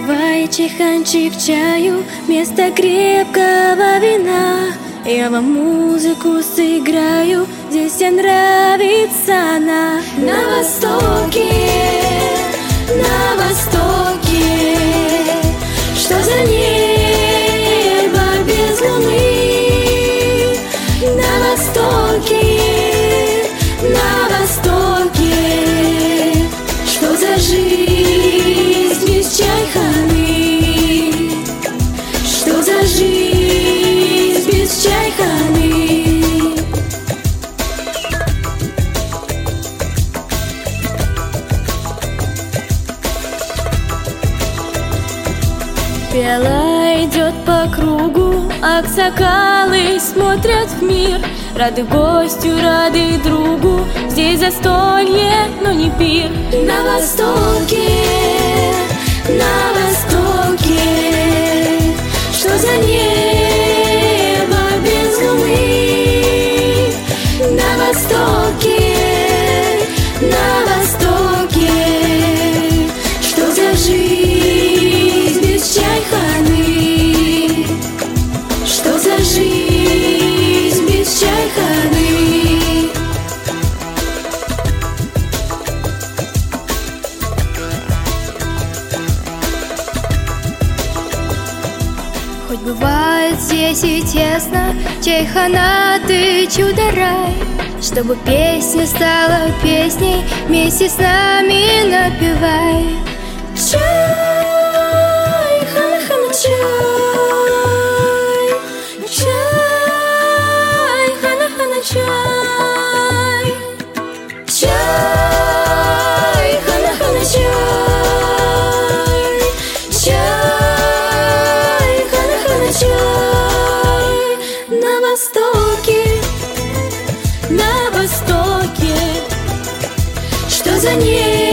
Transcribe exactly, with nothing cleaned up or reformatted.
Наливай чайханчик чаю вместо крепкого вина. Я вам музыку сыграю, здесь всем нравится она. На востоке, на востоке, что за небо без луны? На востоке, на востоке, что за жизнь без чайханы? Что за жизнь без чайханы? Пиала идет по кругу, аксакалы смотрят в мир. Рады гостю, рады другу, здесь застолье, но не пир. На востоке, на востоке, что за небо без луны? На востоке, на востоке, что за жизнь без чайханы? Что за жизнь без чайханы? Хоть бывает здесь и тесно, чайхана, ты чудо-рай. Чтобы песня стала песней, вместе с нами напевай. Чай, хана-хана, чай, чай, хана-хана, чай, чай, хана-хана, чай, чай, хана-хана, чай. На востоке, на востоке, что за небо